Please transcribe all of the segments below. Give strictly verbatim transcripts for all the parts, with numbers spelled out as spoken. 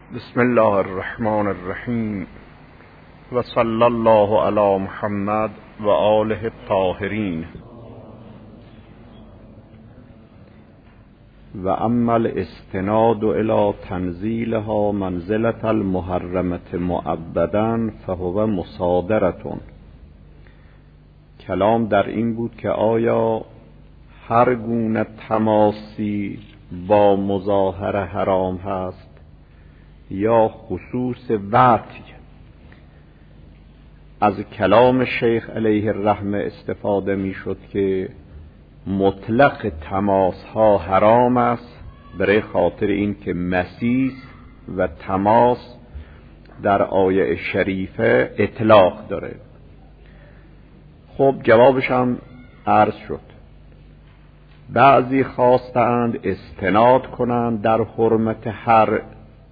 بسم الله الرحمن الرحیم و صلی الله علی محمد و آله الطاهرین. و اما الاستناد الی تنزیلها منزلة المحرمة معبدا فهو مصادرة. کلام در این بود که آیا هر گونه تماسی با مظاهره حرام هست یا خصوص وطی. از کلام شیخ علیه الرحمه استفاده می شد که مطلق تماس ها حرام است، برای خاطر این که مسیس و تماس در آیه شریفه اطلاق داره. خب جوابش هم عرض شد. بعضی خواستند استناد کنند در حرمت هر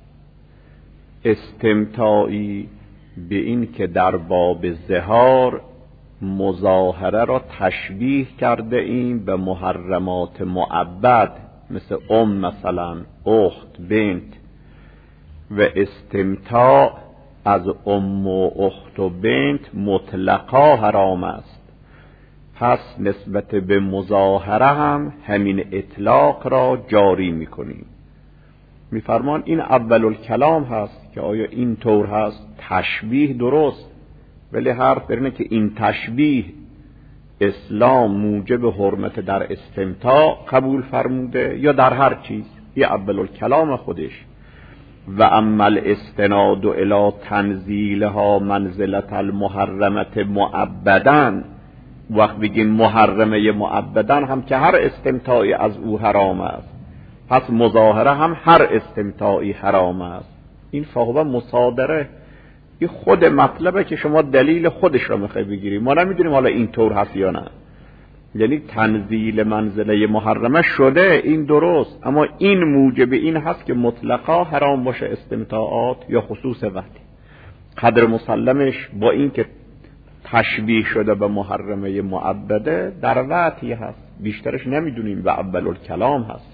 استمتاعی به این که در باب زهار مظاهره را تشبیه کرده ایم به محرمات معبد، مثل ام مثلا، اخت، بنت، و استمتاع از ام و اخت و بنت مطلقا حرام است. پس نسبت به مظاهره هم همین اطلاق را جاری میکنیم. میفرمان این اول الکلام هست که آیا این طور هست؟ تشبیه درست، ولی حرف بر اینه که این تشبیه اسلام موجب حرمت در استمتاع قبول فرموده یا در هر چیز. این اول الکلام خودش. و اما الاستناد الی تنزیلها منزلة المحرمة معبدا، وقت بگیم محرمه معبدا هم که هر استمتاعی از او حرام است، پس مظاهره هم هر استمتاعی حرام است. این فهو مصادره. این خود مطلبه که شما دلیل خودش را میخوای بگیری. ما نمیدونیم حالا این طور هست یا نه. یعنی تنزیل منزله محرمه شده، این درست، اما این موجب این هست که مطلقا حرام باشه استمتاعات یا خصوص وقتی. قدر مسلمش با این که تشبیه شده به محرمه معبده در وقتی هست، بیشترش نمیدونیم و اول الکلام هست.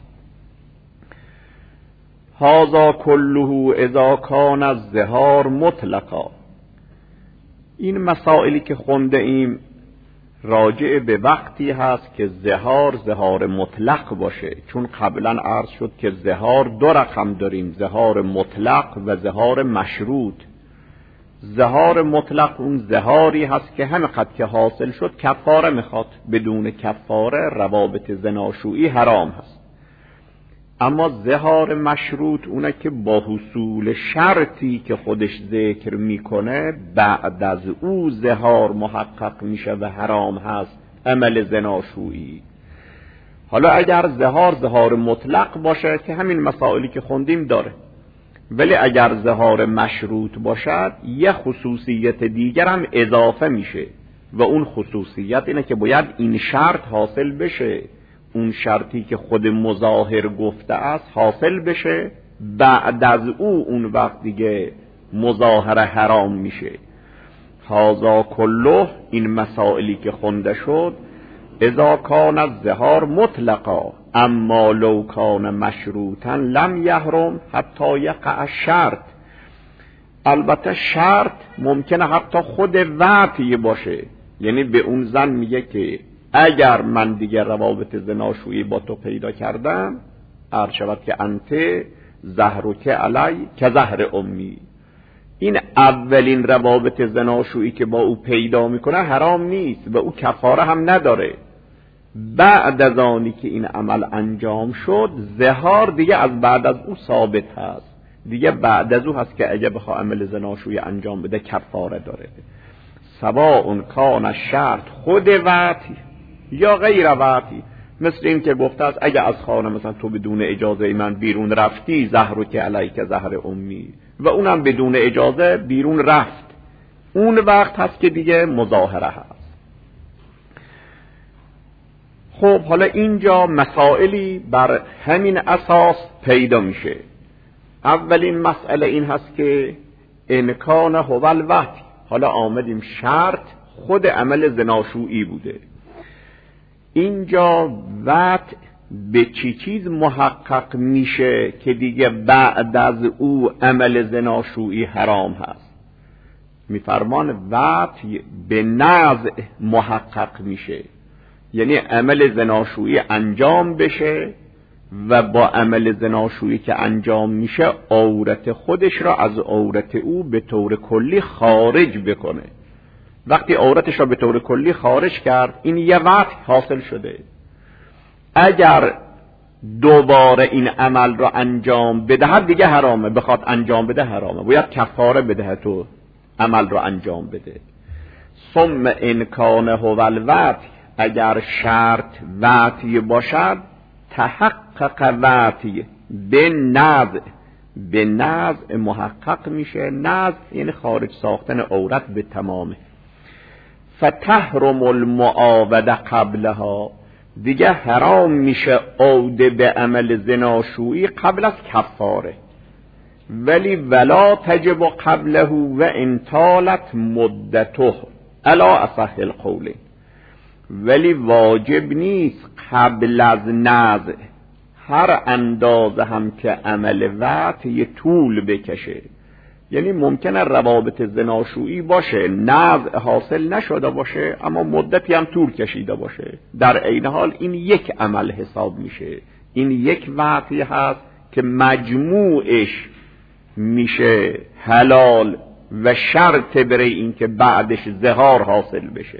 هذا كله اذا کان الظهار مطلقا. این مسائلی که خونده ایم راجع به وقتی هست که ظهار ظهار مطلق باشه، چون قبلا عرض شد که ظهار دو رقم داریم، ظهار مطلق و ظهار مشروط. ظهار مطلق اون ظهاری هست که همینقدر که حاصل شد کفاره میخواد، بدون کفاره روابط زناشویی حرام هست. اما ظهار مشروط اونه که با حصول شرطی که خودش ذکر میکنه بعد از او ظهار محقق میشه و حرام هست، عمل زناشویی. حالا اگر ظهار ظهار مطلق باشه که همین مسائلی که خوندیم داره، ولی اگر ظهار مشروط باشد یه خصوصیت دیگر هم اضافه میشه و اون خصوصیت اینه که باید این شرط حاصل بشه، اون شرطی که خود مظاهر گفته است حاصل بشه، بعد از او اون وقت دیگه مظاهره حرام میشه. هذا کله، این مسائلی که خونده شد، اذا کان الظهار مطلقا اما لو کان مشروطا لم یحرم حتی یقع الشرط. البته شرط ممکنه حتی خود وقتی باشه، یعنی به اون زن میگه که اگر من دیگر روابط زناشویی با تو پیدا کردم، عرض شود که انت زهرک علی که زهر امی. این اولین روابط زناشویی که با او پیدا میکنه حرام نیست و او کفاره هم نداره. بعد از آنی که این عمل انجام شد ظهار دیگه از بعد از او ثابت هست، دیگه بعد از او هست که اگه بخواه عمل زناشویی انجام بده کفاره داره. سواء کان شرط خود وقتی یا غیر وقتی، مثل این که گفته است اگه از خانه مثلا تو بدون اجازه من بیرون رفتی زهرو که علیک زهر امی، و اونم بدون اجازه بیرون رفت، اون وقت هست که دیگه مظاهره هست. خب حالا اینجا مسائلی بر همین اساس پیدا میشه. اولین مسئله این هست که امکان هو الوقت. حالا آمدیم شرط خود عمل زناشویی بوده، اینجا وقت به چی چیز محقق میشه که دیگه بعد از او عمل زناشویی حرام هست؟ میفرمان وطی به نزع محقق میشه، یعنی عمل زناشویی انجام بشه و با عمل زناشویی که انجام میشه عورت خودش را از عورت او به طور کلی خارج بکنه. وقتی عورتش را به طور کلی خارج کرد، این یه وقت حاصل شده. اگر دوباره این عمل را انجام بدهد دیگه حرامه، بخواد انجام بده حرامه، باید کفاره بدهد تو عمل را انجام بده. ثم ان کان هو الوطی، اگر شرط وطی باشد، تحقق وطی به نزع، به نزع محقق میشه. نزع یعنی خارج ساختن عورت به تمامه. فتحرم المعاوده قبلها، دیگه حرام میشه عوده به عمل زناشویی قبل از کفاره. ولی ولا تجب قبله و ان طالت مدته الا اصح القولین، ولی واجب نیست قبل از نزع، هر اندازه هم که عمل وطی طول بکشه. یعنی ممکنه روابط زناشویی باشه، نزع حاصل نشده باشه، اما مدتی هم طول کشیده باشه، در عین حال این یک عمل حساب میشه. این یک وطی هست که مجموعش میشه حلال و شرط برای این که بعدش زهار حاصل بشه.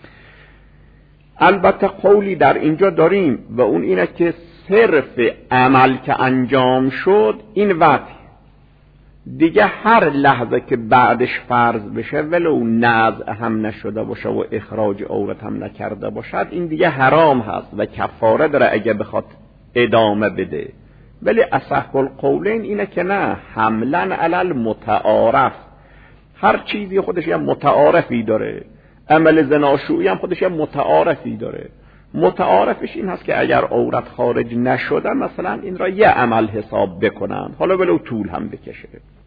البته قولی در اینجا داریم و اون اینه که صرف عمل که انجام شد این وطی، دیگه هر لحظه که بعدش فرض بشه ولو نزع هم نشده باشه و اخراج عورت هم نکرده باشد، این دیگه حرام هست و کفاره داره اگه بخواد ادامه بده. ولی اصح القولین اینه که نه، حملا علی المتعارف، هر چیزی خودش یه متعارفی داره. عمل زناشویی هم خودش یه متعارفی داره. متعارفش این هست که اگر عورت خارج نشده مثلا این را یه عمل حساب بکنن، حالا ولو طول هم بکشه.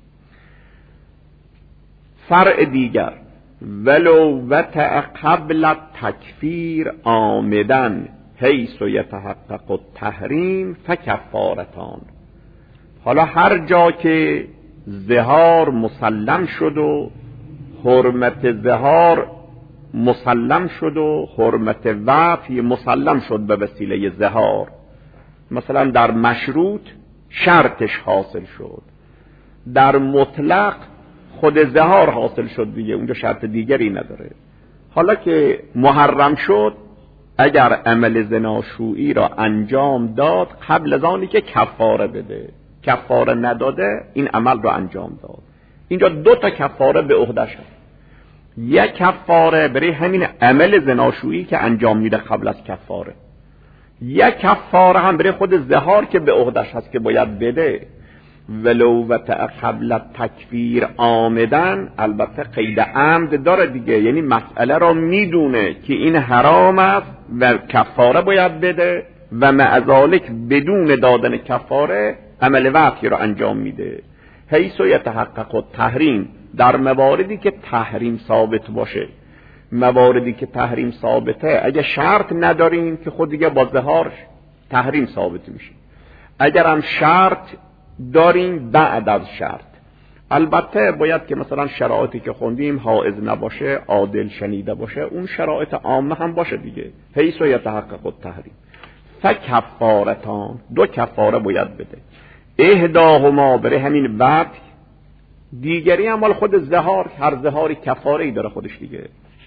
فرع دیگر، ولو وطع قبل تکفیر آمدن حیث یتحقق التحریم فکفارتان. حالا هر جا که زهار مسلم شد و حرمت زهار مسلم شد و حرمت وطی مسلم شد به وسیله زهار، مثلا در مشروط شرطش حاصل شد، در مطلق خود زهار حاصل شد دیگه، اونجا شرط دیگری نداره. حالا که محرم شد، اگر عمل زناشویی را انجام داد قبل از آنی که کفاره بده، کفاره نداده این عمل را انجام داد، اینجا دو تا کفاره به عهده‌ش هست. یک کفاره برای همین عمل زناشویی که انجام میده قبل از کفاره، یک کفاره هم برای خود زهار که به عهده‌اش هست که باید بده. ولو وطع قبل تکفیر آمدن، البته قید عمد داره دیگه، یعنی مسئله را میدونه که این حرام است و کفاره باید بده و مع ذالک بدون دادن کفاره عمل وطی را انجام میده. حیث یتحقق التحریم، در مواردی که تحریم ثابت باشه. مواردی که تحریم ثابته اگه شرط نداریم که خود دیگه با زهار تحریم ثابت میشه. اگر هم شرط داریم بعد از شرط، البته باید که مثلا شرایطی که خوندیم حائض نباشه، عادل شنیده باشه، اون شرایط عامه هم باشه دیگه. حیث یتحقق التحریم فکفارتان، دو کفاره باید بده. احداهما برای همین وقت، دیگری هم مال خود زهار، هر زهاری کفاره‌ای داره خودش دیگه.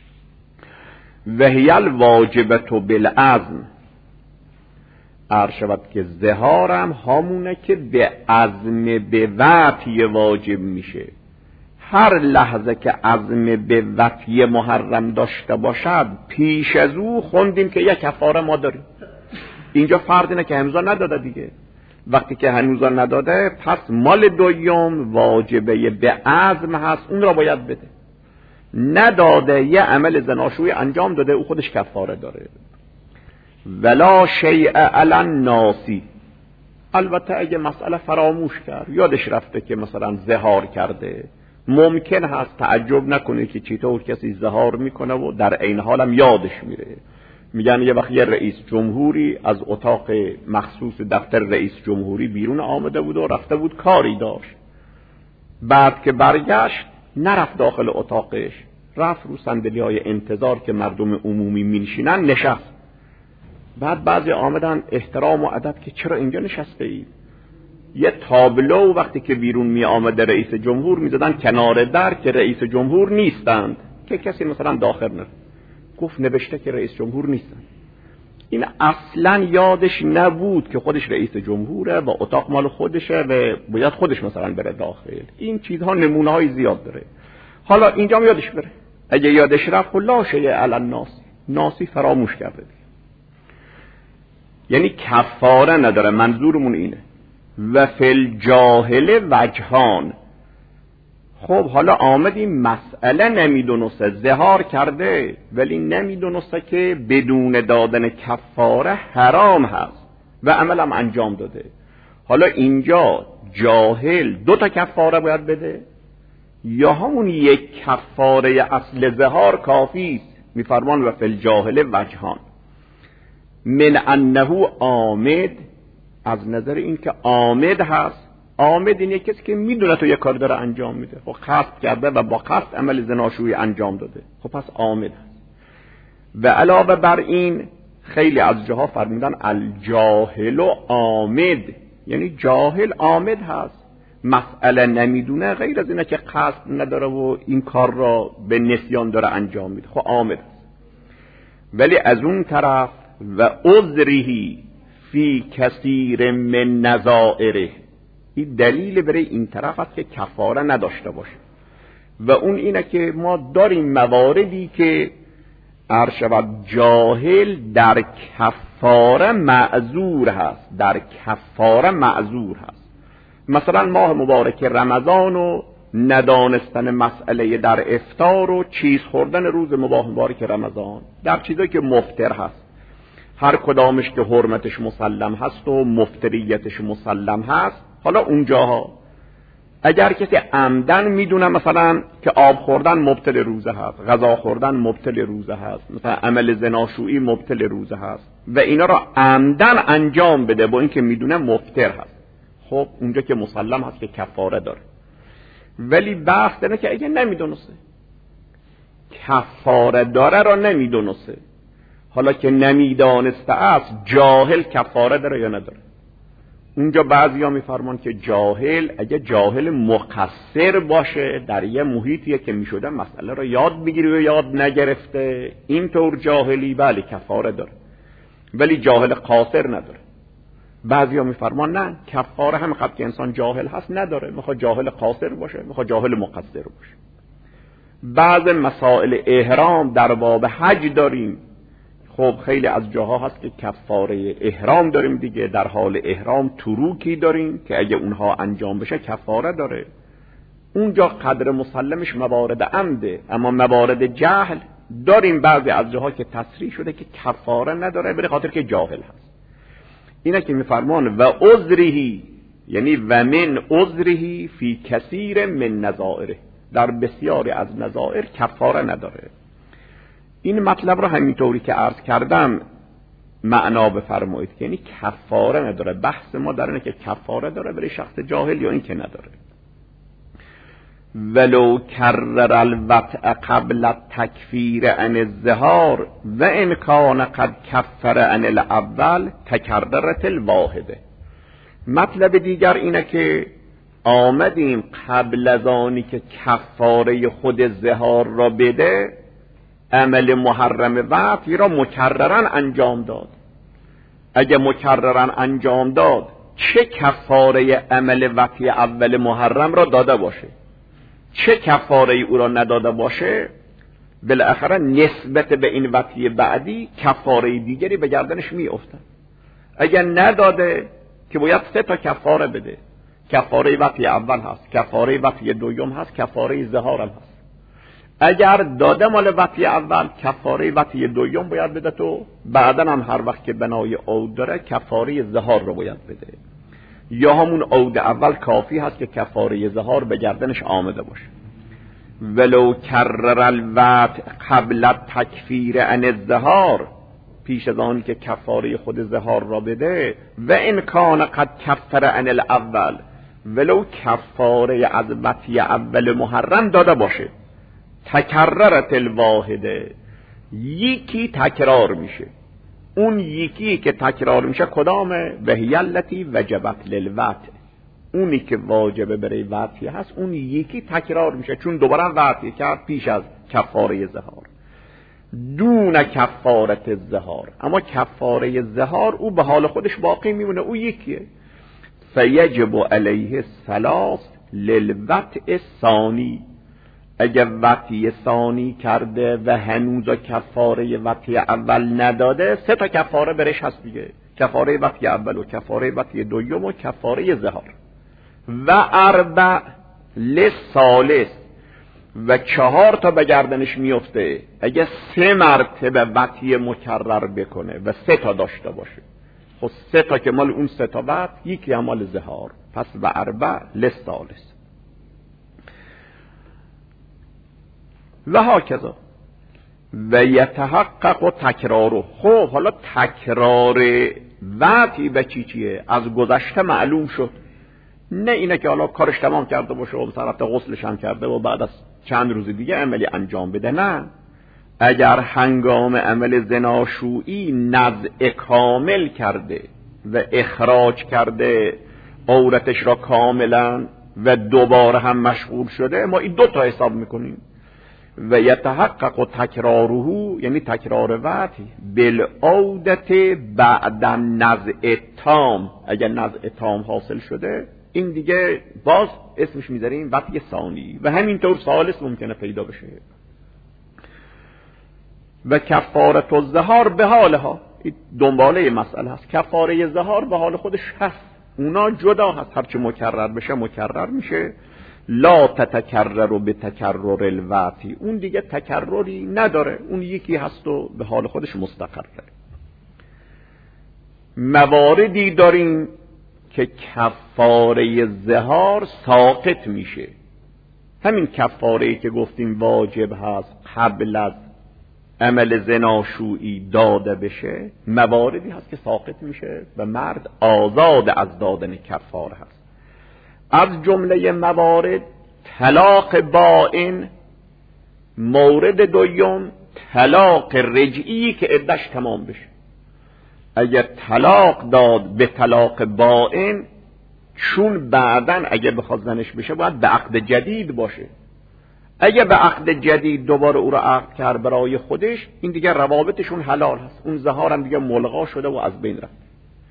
وهی الواجبة بالعزم، عرض شود که زهارم همونه که به عزم به وطی واجب میشه. هر لحظه که عزم به وطی محرم داشته باشد پیش از او خوندیم که یک کفاره ما داریم. اینجا فرض اینه که هنوزا نداده دیگه. وقتی که هنوزا نداده پس مال دویم واجبه به عزم هست، اون را باید بده. نداده یه عمل زناشویی انجام داده، او خودش کفاره داره. ولا شیء علی الناسی، البته اگه مسئله فراموش کرد، یادش رفته که مثلا زهار کرده، ممکن هست تعجب نکنه که چطور کسی زهار میکنه و در عین حالم یادش میره. میگن یه وقت یه رئیس جمهوری از اتاق مخصوص دفتر رئیس جمهوری بیرون آمده بود و رفته بود کاری داشت. بعد که برگشت نرفت داخل اتاقش، رفت رو صندلی‌های انتظار که مردم عمومی می‌نشینن نشست. بعد بعضی آمدن احترام و ادب که چرا اینجا نشسته اید؟ یه تابلو وقتی که بیرون می آمده رئیس جمهور می‌زدن کنار در که رئیس جمهور نیستند، که کسی مثلا داخل نره. گفت نوشته که رئیس جمهور نیستن. این اصلا یادش نبود که خودش رئیس جمهوره و اتاق مال خودشه و باید خودش مثلا بره داخل. این چیزها نمونه های زیاد داره. حالا اینجا یادش بره. اگه یادش رفت لا شیء علی الناس، ناسی فراموش کرده. یعنی کفاره نداره. منظورمون اینه. و فل جاهل وجهان. خب حالا آمدیم مسئله نمیدونسته، ظهار کرده ولی نمیدونسته که بدون دادن کفاره حرام هست و عملم انجام داده. حالا اینجا جاهل دو تا کفاره باید بده یا همون یک کفاره اصل ظهار کافی است؟ میفرمان و فل جاهل وجهان من انه عامد، از نظر این که عامد هست. عامد اینه کسی که میدونه تو یه کار داره انجام میده، خب قصد کرده و با قصد عمل زناشویی انجام داده، خب پس عامد هست. و علاوه بر این خیلی از جاها فرمودن الجاهل و عامد، یعنی جاهل عامد هست، مسئله نمیدونه، غیر از اینه که قصد نداره و این کار را به نسیان داره انجام میده، خب عامد هست. ولی از اون طرف و عذرهی فی کثیر من نظائره، این دلیل برای این طرف است که کفاره نداشته باشه. و اون اینه که ما داریم مواردی که ارشد جاهل در کفاره معذور هست، در کفاره معذور هست. مثلا ماه مبارک رمضان و ندانستن مسئله در افطار و چیز خوردن روز مبارک رمضان، در چیزایی که مفطر هست، هر کدامش که حرمتش مسلم هست و مفطریتش مسلم هست. حالا اونجاها اگر کسی عمدن میدونه مثلا که آب خوردن مبطل روزه هست، غذا خوردن مبطل روزه هست، مثلا عمل زناشویی مبطل روزه هست و اینا را عمدن انجام بده با اینکه میدونه مفطر هست، خب اونجا که مسلم هست که کفاره داره. ولی بحث اینه که اگه نمیدونسته کفاره داره را نمیدونسته، حالا که نمیدانسته است جاهل کفاره داره یا نداره. اونجا بعضیا میفرمان که جاهل اگه جاهل مقصر باشه در یه محیطیه که میشده مسئله رو یاد بگیری و یاد نگرفته، اینطور جاهلی بله کفاره داره، ولی جاهل قاصر نداره. بعضیا میفرمان نه، کفاره هم قبل که انسان جاهل هست نداره، میخواد جاهل قاصر باشه، میخواد جاهل مقصر باشه. بعض مسائل احرام در باب حج داریم، خب خیلی از جاها هست که کفاره احرام داریم دیگه، در حال احرام تروکی داریم که اگه اونها انجام بشه کفاره داره. اونجا قدر مسلمش موارد عمده، اما موارد جهل داریم بعضی از جاها که تصریح شده که کفاره نداره به خاطر که جاهل هست. اینه که میفرمان و عذرهی، یعنی و من عذرهی فی کثیر من نظائره، در بسیاری از نظائر کفاره نداره. این مطلب رو همینطوری که عرض کردم معنا بفرمایید که یعنی کفاره نداره. بحث ما در اینه که کفاره داره برای شخص جاهل یا این که نداره. ولو کرر الوطء قبل تکفیر عن الظهار و ان کان قد کفر عن الاول تکررت الواحده. مطلب دیگر اینه که آمدیم قبل از آنی که کفاره خود ظهار را بده عمل محرم وطئی را مکررن انجام داد. اگه مکررن انجام داد چه کفاره عمل وطئی اول محرم را داده باشه، چه کفاره او را نداده باشه، بالاخره نسبت به این وطئی بعدی کفاره دیگری به گردنش می افتد. اگه نداده که باید سه تا کفاره بده، کفاره وطئی اول هست، کفاره وطئی دوم هست، کفاره ظهار هم هست. اگر داده مال وطئی اول کفاره وطئی دوم باید بده، تو بعدن هم هر وقت که بنای عود داره کفاره ظهار رو باید بده، یا همون عود اول کافی هست که کفاره ظهار به گردنش آمده باشه. ولو کرر الوطء قبل تکفیر عن الظهار، پیش از آن که کفاره خود زهار را بده، و ان کان قد کفر عن الاول، ولو کفاره از وطی اول محرم داده باشه، تکررت الواحده، یکی تکرار میشه. اون یکی که تکرار میشه کدامه؟ وهی التی وجبت للوطء، اونی که واجبه برای وطی هست، اون یکی تکرار میشه چون دوباره وطی کرد پیش از کفاره زهار. دون کفارت زهار، اما کفاره زهار او به حال خودش باقی میمونه، او یکیه. فیجب علیه ثلاث للوطء ثانی، اگه وطی ثانی کرده و هنوز کفاره وطی اول نداده، سه تا کفاره برش هست دیگه، کفاره وطی اول و کفاره وطی دوم و کفاره زهار. و اربع للثالث، و چهار تا به گردنش میفته اگه سه مرتبه وطی مکرر بکنه و سه تا داشته باشه. خب سه تا که مال اون سه تا وطی، یکی هم مال زهار، پس و اربع للثالث. و هاکذا و یتحقق و تکرارو. خب حالا تکرار وطی به چی چیه؟ از گذشته معلوم شد، نه اینه که حالا کارش تمام کرده باشه و مثلا رفته غسلش هم کرده و بعد از چند روز دیگه عملی انجام بده. نه، اگر هنگام عمل زناشویی نزع کامل کرده و اخراج کرده عورتش را کاملا و دوباره هم مشغول شده، ما این دو تا حساب میکنیم. و یتحقق و تکراره، یعنی تکرار وطی، بالعودت بعد نزع تام، اگر نزع تام حاصل شده این دیگه باز اسمش میذاریم وطی ثانی، و همینطور ثالث ممکنه پیدا بشه. و کفارت الزهار به حالها، دنباله مسئله هست. کفاره زهار به حال خودش هست، اونا جدا هست، هرچه مکرر بشه مکرر میشه. لا تتکرر به تکرر الوطی، اون دیگه تکرری نداره، اون یکی هست و به حال خودش مستقره. مواردی داریم که کفاره زهار ساقط میشه، همین کفاره‌ای که گفتیم واجب هست قبل از عمل زناشویی داده بشه، مواردی هست که ساقط میشه و مرد آزاد از دادن کفاره هست. از جمله موارد طلاق بائن، مورد دوم طلاق رجعی که عدش تمام بشه. اگر طلاق داد به طلاق بائن، چون بعدن اگه بخواد زنش بشه باید به عقد جدید باشه، اگه به عقد جدید دوباره او را عقد کرد برای خودش، این دیگه روابطشون حلال هست، اون زهار هم دیگه ملغا شده و از بین رفت.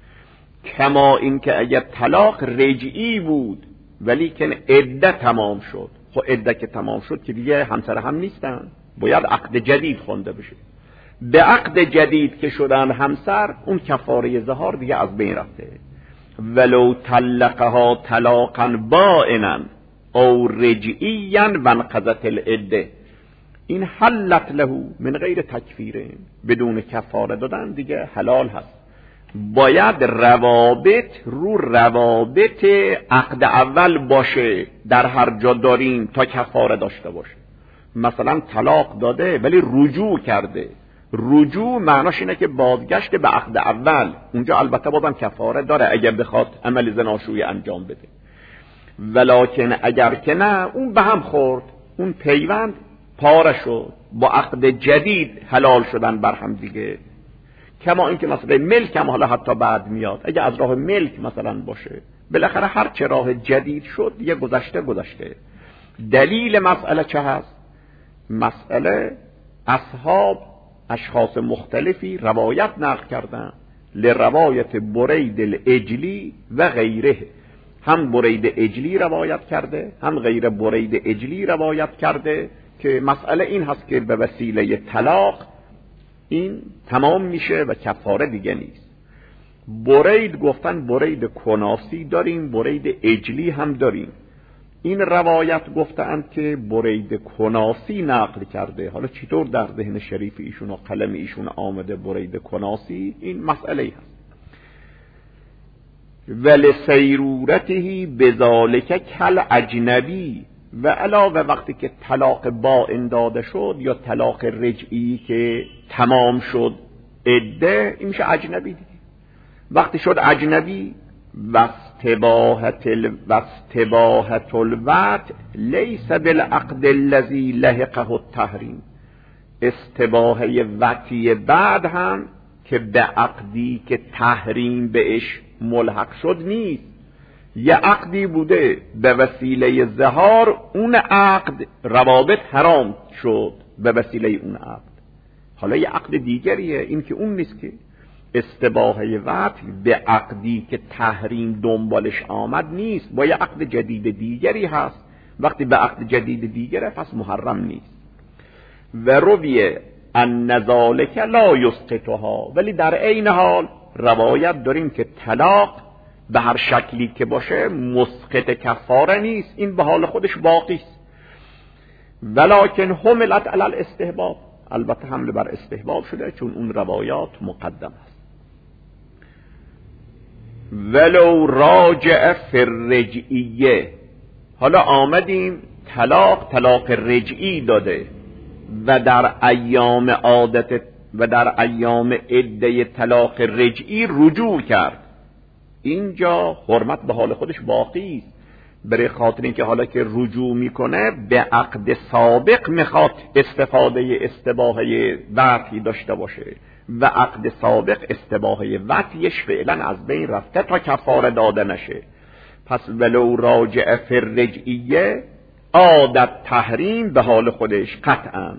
کما این که اگر طلاق رجعی بود ولی که عده تمام شد، خب عده که تمام شد که دیگه همسر هم نیستن، باید عقد جدید خونده بشه. به عقد جدید که شدن همسر، اون کفاره زهار دیگه از بین رفته. ولو طلقها طلاقا بائنا او رجعیا وانقضت العده، این حلت له من غیر تکفیره، بدون کفاره دادن دیگه حلال هست. باید روابط رو روابط عقد اول باشه در هر جا داریم تا کفاره داشته باشه. مثلا طلاق داده ولی رجوع کرده، رجوع معناش اینه که بازگشت به عقد اول، اونجا البته بازم کفاره داره اگر بخواد عمل زناشویی انجام بده. ولکن اگر که نه، اون به هم خورد، اون پیوند پاره شد، با عقد جدید حلال شدن بر هم دیگه. کما اینکه مثلا ملک هم حالا حتی بعد میاد، اگه از راه ملک مثلا باشه، بالاخره هر چه راه جدید شد دیگه گذشته گذشته. دلیل مسئله چه هست؟ مسئله اصحاب اشخاص مختلفی روایت نقل کردن، لروایت برید الاجلی و غیره، هم برید اجلی روایت کرده هم غیر برید اجلی روایت کرده که مسئله این هست که به وسیله طلاق این تمام میشه و کفاره دیگه نیست. برید گفتن برید کناسی داریم، برید اجلی هم داریم. این روایت گفتند که برید کناسی نقل کرده، حالا چطور در ذهن شریف ایشون و قلم ایشون آمده برید کناسی، این مسئله هست. ولسیرورته بذالک کل اجنبی، و علاوه وقتی که طلاق بائن داده شد یا طلاق رجعی که تمام شد، عده، این میشه اجنبی دیگه. وقتی شد اجنبی واستباحت ال... واستباحت الوطء لیس بالعقد الذی لحقه التحریم. استباحه وطی بعد هم که به عقدی که تحریم بهش ملحق شد نیست. یه عقدی بوده به وسیله ظهار، اون عقد روابط حرام شد به وسیله اون عقد. حالا یه عقد دیگریه، این که اون نیست. که استباحه وطی به عقدی که تحریم دنبالش آمد نیست، با یه عقد جدید دیگری هست. وقتی به عقد جدید دیگره پس محرم نیست. و رویه ان ذلک لا یسقطها، ولی در عین حال روایت داریم که طلاق به هر شکلی که باشه مسقط کفاره نیست، این به حال خودش باقی است. ولکن حملت علی الاستحباب، البته حمل بر استحباب شده چون اون روایات مقدم است. ولو راجع فی الرجعیه، حالا آمدیم طلاق طلاق رجعی داده و در ایام عادت و در ایام عده طلاق رجعی رجوع کرد. اینجا حرمت به حال خودش باقی است، برای خاطر اینکه حالا که رجوع میکنه به عقد سابق میخواد استفاده استباحه وطی داشته باشه و عقد سابق استباحه وطیش فعلا از بین رفته تا کفاره داده نشه. پس ولو راجع فی الرجعیه عادت تحریم به حال خودش قطعا.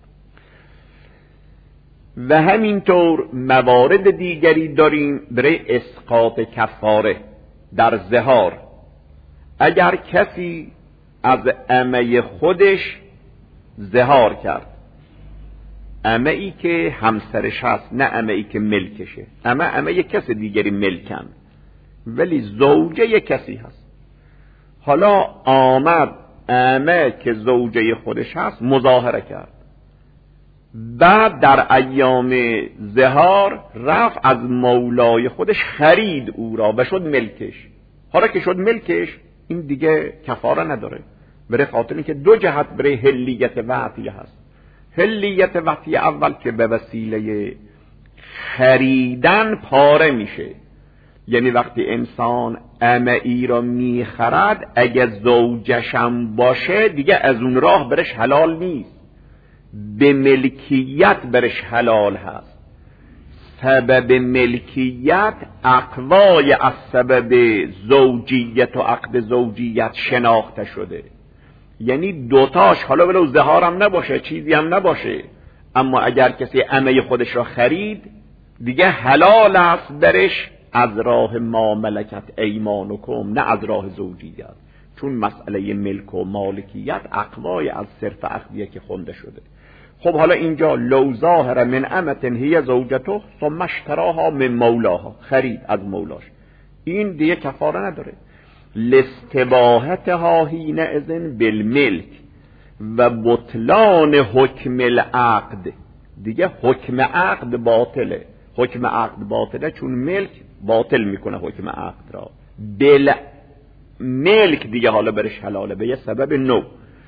و همینطور موارد دیگری داریم برای اسقاط کفاره در ظهار. اگر کسی از عمه خودش ظهار کرد، عمه ای که همسرش هست، نه عمه ای که ملکشه، عمه عمه کسی دیگری ملکن ولی زوجه کسی هست. حالا آمد عمه که زوجه خودش هست مظاهره کرد، بعد در ایام ظهار رفت از مولای خودش خرید او را و شد ملکش. حالا که شد ملکش این دیگه کفاره نداره، برای خاطر اینکه دو جهت برای حلیت وطی هست. حلیت وطی اول که به وسیله خریدن پاره میشه، یعنی وقتی انسان عمه‌ای را میخرد اگه زوجشم باشه دیگه از اون راه برش حلال نیست، به ملکیت برش حلال هست. سبب ملکیت اقوای از سبب زوجیت و عقد زوجیت شناخته شده، یعنی دوتاش حالا ولو زهارم نباشه چیزی هم نباشه، اما اگر کسی عمه خودش را خرید دیگه حلال است برش از راه ما ملکت ایمانکم، نه از راه زوجیت، چون مسئله ملک و مالکیت اقوای از صرف عقدیه که خونده شده. خب حالا اینجا لو ظاهر من امت هی زوجته ثم اشتراها من مولاها، خرید از مولاش، این دیگه کفاره نداره. لاستباحتها حین اذن بالملک و بطلان حکم العقد، دیگه حکم عقد باطله. حکم عقد باطله چون ملک باطل میکنه حکم عقد را، بل ملک دیگه حالا برش حلاله به یه سبب نو.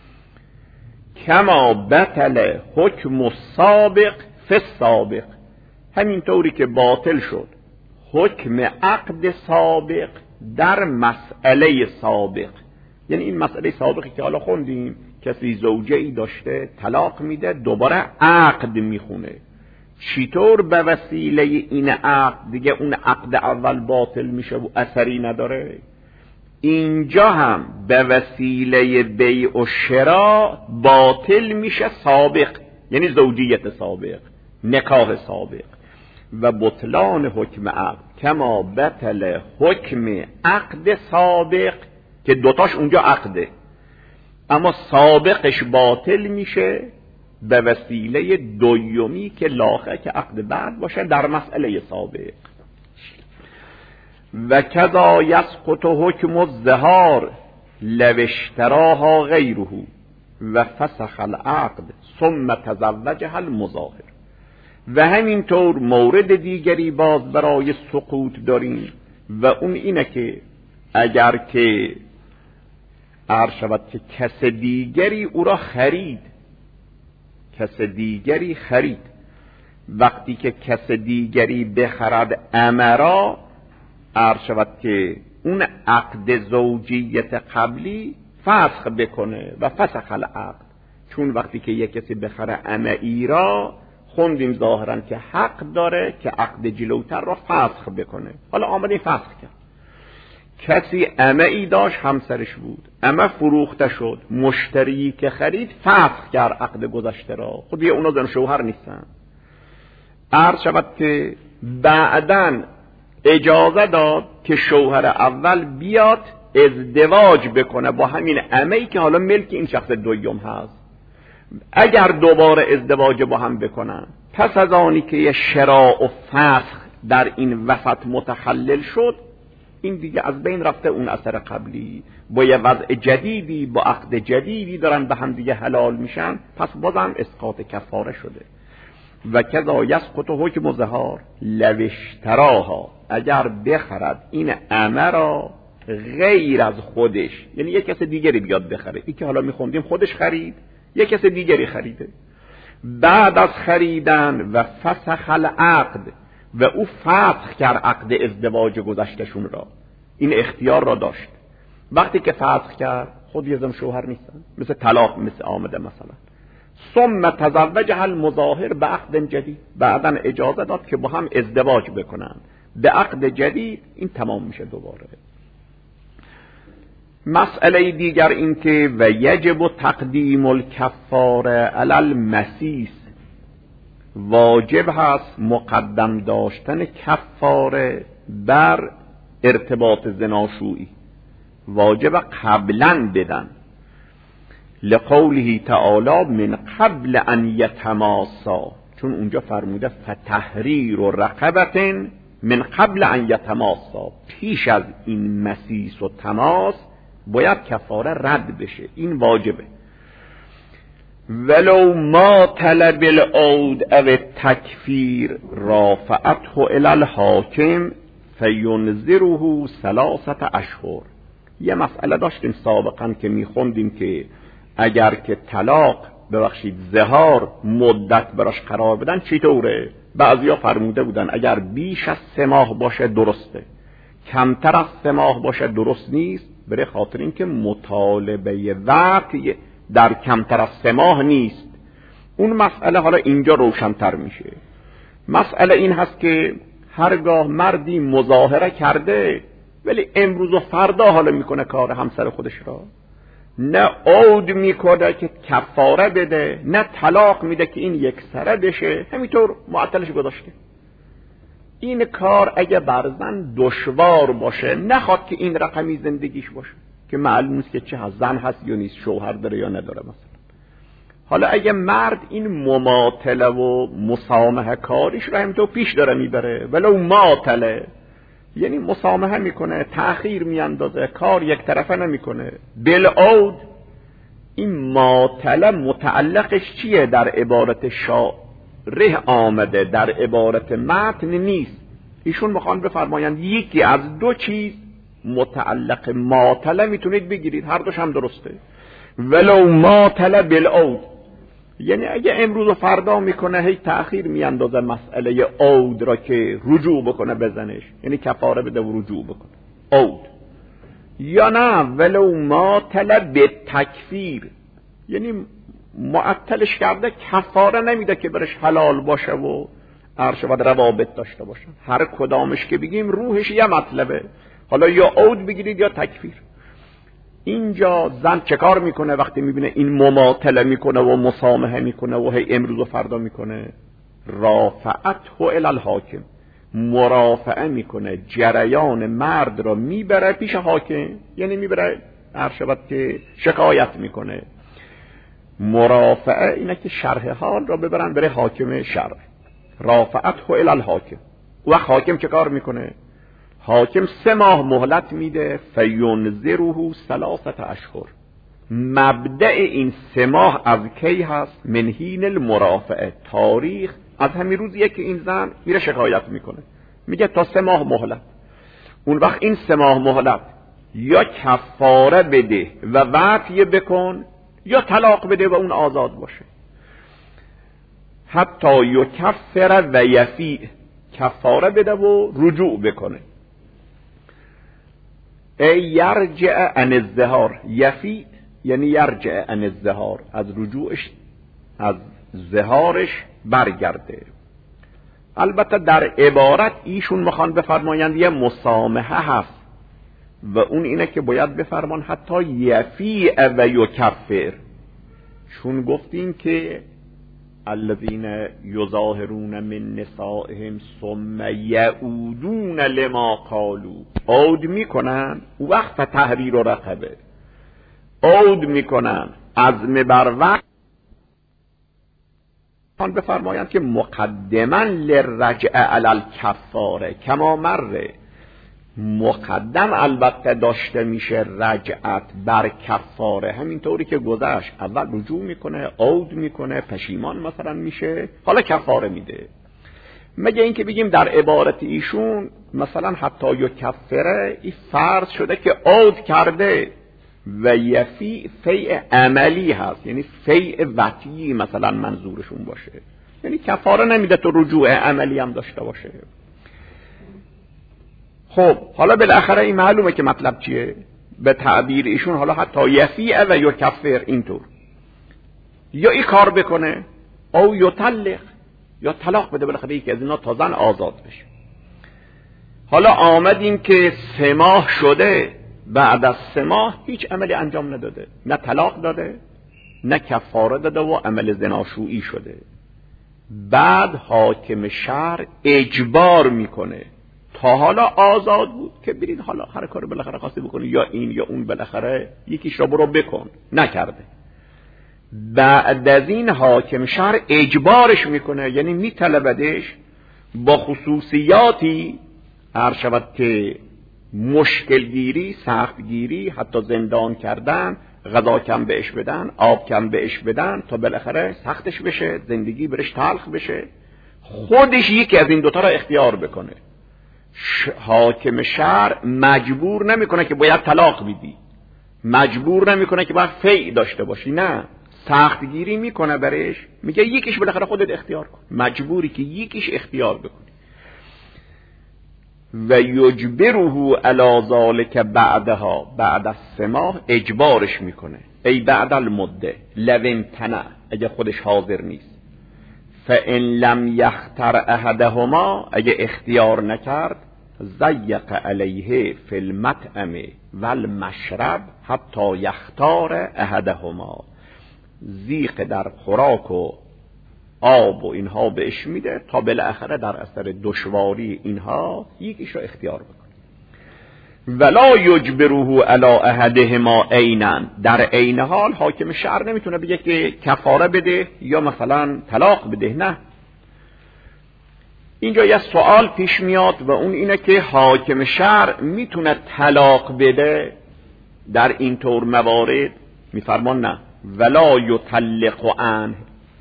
کما بطل حکم السابق فی السابق، همین طوری که باطل شد حکم عقد سابق در مسئله سابق. یعنی این مسئله سابقی که حالا خوندیم، کسی زوجه ای داشته طلاق میده دوباره عقد میخونه، چطور به وسیله این عقد دیگه اون عقد اول باطل میشه و اثری نداره؟ اینجا هم به وسیله بیع و شراء باطل میشه سابق، یعنی زوجیت سابق، نکاح سابق. و بطلان حکم عقد کما بطل حکم عقد سابق، که دوتاش اونجا عقده اما سابقش باطل میشه به وسیله دویمی که لاخه که عقد بعد باشه در مسئله سابق. و کذا یسقط حکم الظهار لو اشتراها غیره و فسخ العقد ثم تزوجها المظاهر. و همینطور مورد دیگری باز برای سقوط داریم و اون اینه که اگر که عرض شود که کس دیگری او را خرید، کس دیگری خرید وقتی که کس دیگری بخرد امرا، عرض شود که اون عقد زوجیت قبلی فسخ بکنه و فسخ العقد. چون وقتی که یک کسی بخره امعی را، خوندیم ظاهرا که حق داره که عقد جلوتر را فسخ بکنه. حالا آمده فسخ کرد. کسی امعی داشت، همسرش بود، امه فروخته شد، مشتری که خرید فسخ کرد عقد گذشته را. خود یه اونا زن شوهر نیستن. عرض شود که بعدن اجازه داد که شوهر اول بیاد ازدواج بکنه با همین امه‌ای که حالا ملک این شخص دوم هست. اگر دوباره ازدواج با هم بکنن، پس از آنی که یه شراء و فسخ در این وسط متخلل شد، این دیگه از بین رفته اون اثر قبلی، با یه وضع جدیدی، با عقد جدیدی دارن به هم دیگه حلال میشن، پس بازم اسقاط کفاره شده. و کذا یسقط حکم ظهار لو اشتراها، اگر بخرد این امه را غیر از خودش، یعنی یک کس دیگری بیاد بخره، این که حالا میخوندیم خودش خرید، یک کس دیگری خریده، بعد از خریدن و فسخ العقد و او فسخ کرد عقد ازدواج گذشتشون را، این اختیار را داشت. وقتی که فسخ کرد، خود یه زن شوهر نیستن، مثل طلاق مثل آمده مثلا، ثم تزوجها المظاهر به عقد جدید، بعداً اجازه داد که با هم ازدواج بکنن به عقد جدید، این تمام میشه دوباره. مسئله دیگر این که و یجب تقدیم الکفاره علی المسیس، واجب هست مقدم داشتن کفاره بر ارتباط زناشویی، واجب قبلا بدن، لقوله تعالی من قبل ان یتماسا، چون اونجا فرموده فتحریر و رقبت من قبل ان یتماسا، پیش از این مسیس و تماس باید کفاره رد بشه، این واجبه. ولو ما طلب العود او تکفیر رافعته الی الحاکم فینظره ثلاثه اشهر. یه مسئله داشتیم سابقا که میخوندیم که اگر که طلاق ببخشید زهار مدت براش قرار بدن چطوره؟ بعضیا فرموده بودن اگر بیش از سه ماه باشه درسته، کمتر از سه ماه باشه درست نیست، برای خاطر این که مطالبه وقت در کمتر از سه ماه نیست. اون مسئله حالا اینجا روشن‌تر میشه. مسئله این هست که هرگاه مردی مظاهره کرده ولی امروز و فردا حالا میکنه کار همسر خودش را، نه عود میکنه که کفاره بده، نه طلاق میده که این یک سره بشه، همینطور معطلش گذاشته. این کار اگه برزن دشوار باشه، نخواد که این رقمی زندگیش باشه که معلوم نیست که چه زن هست یا نیست، شوهر داره یا نداره مثلا. حالا اگه مرد این مماطله و مسامحه کاریش رو همینطور پیش داره میبره، ولو ماطله، یعنی مسامحه میکنه، تأخیر میاندازه، کار یک طرفه نمیکنه، بالعود، این ماطله متعلقش چیه؟ در عبارت شارح آمده، در عبارت متن نیست. ایشون میخوان بفرمایند یکی از دو چیز متعلق ماطله میتونید بگیرید، هر دوش هم درسته. ولو ماطله بالعود، یعنی اگه امروز و فردا میکنه هی تأخیر میاندازه مسئله عود را که رجوع بکنه بزنش، یعنی کفاره بده و رجوع بکنه عود، یا نه ولو ماطله به تکفیر، یعنی معطلش کرده، کفاره نمیده که برش حلال باشه و عرشه و روابط داشته باشه. هر کدامش که بگیم روحش یه مطلبه، حالا یا عود بگیرید یا تکفیر. اینجا زن چه کار میکنه وقتی میبینه این مماطله میکنه و مسامحه میکنه و هی امروز و فردا میکنه؟ رافعته الی الحاکم، مرافعه میکنه، جریان مرد را میبره پیش حاکم، یعنی میبره عرشبت که شکایت میکنه. مرافعه اینه که شرح حال را ببرن بره حاکم شرع. رافعته الی الحاکم، و حاکم چه کار میکنه؟ حاکم سه ماه مهلت میده، فینظره ثلاثه اشهر. مبدأ این سه ماه از کی هست؟ من حین المرافعه، تاریخ از همین روزیه که این زن میره شکایت میکنه، میگه تا سه ماه مهلت. اون وقت این سه ماه مهلت یا کفاره بده و وفی بکن، یا طلاق بده و اون آزاد باشه. حتی یکفر و یفیع، کفاره بده و رجوع بکنه. ای یرجع عن الزهار، یفیع یعنی یرجع عن الزهار، از رجوعش از زهارش برگرده. البته در عبارت ایشون میخوان بفرمایند یه مسامحه هست و اون اینه که باید بفرمان حتی یفیع و یکفر، چون گفتیم که الذین یظاهرون من نسائهم ثم یعودون لما قالوا، عود میکنن وقت تحریر و رقبه، عود میکنن عزم بر وقت بفرمایند که مقدما للرجع علی الکفاره کما مره، مقدم البته داشته میشه رجعت بر کفاره، همینطوری که گذشت، اول رجوع میکنه، عود میکنه، پشیمان مثلا میشه، حالا کفاره میده. مگه اینکه بگیم در عبارت ایشون مثلا حتی یکفره این فرض شده که عود کرده و یفی فیء عملی هست، یعنی فیء وطی مثلا منظورشون باشه، یعنی کفاره نمیده تو رجوع عملی هم داشته باشه. خب حالا بالاخره این معلومه که مطلب چیه به تعبیر ایشون، حالا حتی یفیع و یکفر، اینطور یا این کار بکنه او یطلق، یا طلاق بده بالاخره یکی از اینا تا زن آزاد بشه. حالا آمدیم که سه ماه شده، بعد از سه ماه هیچ عملی انجام نداده، نه طلاق داده نه کفاره داده و عمل زناشویی شده. بعد حاکم شهر اجبار میکنه، تا حالا آزاد بود که برید حالا هر کاری بالاخره خواستی بکنی، یا این یا اون، بالاخره یکیش را برو بکن، نکرده. بعد از این حاکم شهر اجبارش میکنه، یعنی میطلبدش با خصوصیاتی، هر شود که مشکل گیری، سخت گیری، حتی زندان کردن، غذا کم بهش بدن، آب کم بهش بدن، تا بالاخره سختش بشه، زندگی برش تلخ بشه، خودش یکی از این دوتا را اختیار بکنه. حاکم شهر مجبور نمیکنه که باید طلاق بدی، مجبور نمیکنه که باید فیء داشته باشی، نه، سخت گیری میکنه برش، میگه یکیش بالاخره خودت اختیار کن، مجبوری که یکیش اختیار بکنی. و یجبره علی ذلک بعدها، بعد از سه ماه اجبارش میکنه، ای بعد المده لو امتنع، اگه خودش حاضر نیست. فان لم یختر احدهما، اگه اختیار نکرد، ضیق علیه فی المطعم والمشرب حتی یختار احدهما، ضیق در خوراک و آب و اینها بهش میده تا بالاخره در اثر دشواری اینها یکیش رو اختیار بکنه. ولا یجبره علی احدهما عینا، در عین حال حاکم شهر نمیتونه بگه که کفاره بده یا مثلا طلاق بده، نه. اینجا یه سوال پیش میاد و اون اینه که حاکم شهر میتونه طلاق بده در این طور موارد؟ میفرمان نه، ولا یطلق عنه،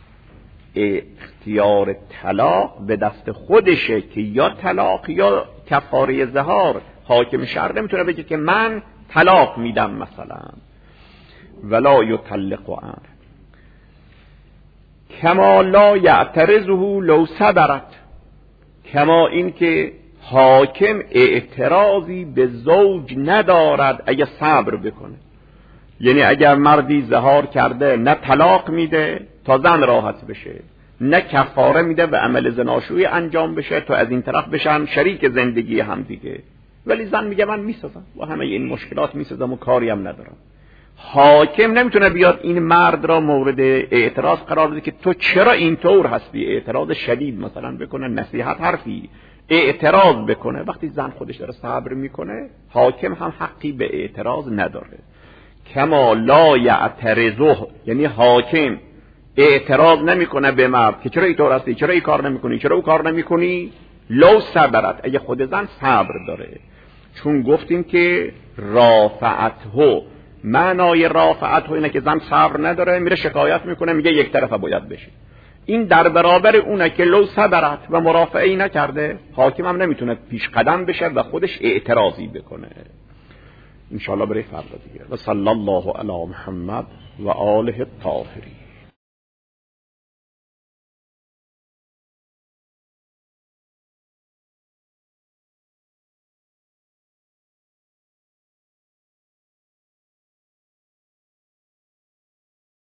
اختیار طلاق به دست خودشه که یا طلاق یا کفاره ظهار. حاکم شهر نمیتونه بگه که من طلاق میدم مثلا، ولا یطلق عنه. کما لا یعترضه لو صبرت، کما این که حاکم اعتراضی به زوج ندارد اگه صبر بکنه، یعنی اگر مردی ظهار کرده نه طلاق میده تا زن راحت بشه، نه کفاره میده و عمل زناشویی انجام بشه تا از این طرف بشن شریک زندگی هم دیگه، ولی زن میگه من میسازم و همه این مشکلات میسازم و کاری هم ندارم. حاکم نمیتونه بیاد این مرد را مورد اعتراض قرار بده که تو چرا اینطور هستی، اعتراض شدید مثلا بکنه، نصیحت حرفی اعتراض بکنه. وقتی زن خودش داره صبر میکنه، حاکم هم حقی به اعتراض نداره. کما لا یعترضه، یعنی حاکم اعتراض نمیکنه به مرد که چرا اینطور هستی، چرا این کار نمیکنی، چرا اون کار نمیکنی، لو صبرت، اگه خود زن صبر داره. چون گفتیم که رافعته، معنای رافعته اینه که زن صبر نداره، میره شکایت میکنه، میگه یک طرفه باید بشه. این در برابر اونه که لو صبرت و مرافعه‌ای نکرده، حاکم هم نمیتونه پیش قدم بشه و خودش اعتراضی بکنه. انشاءالله برای فردا دیگه. و صلی الله علی محمد و آله الطاهرین.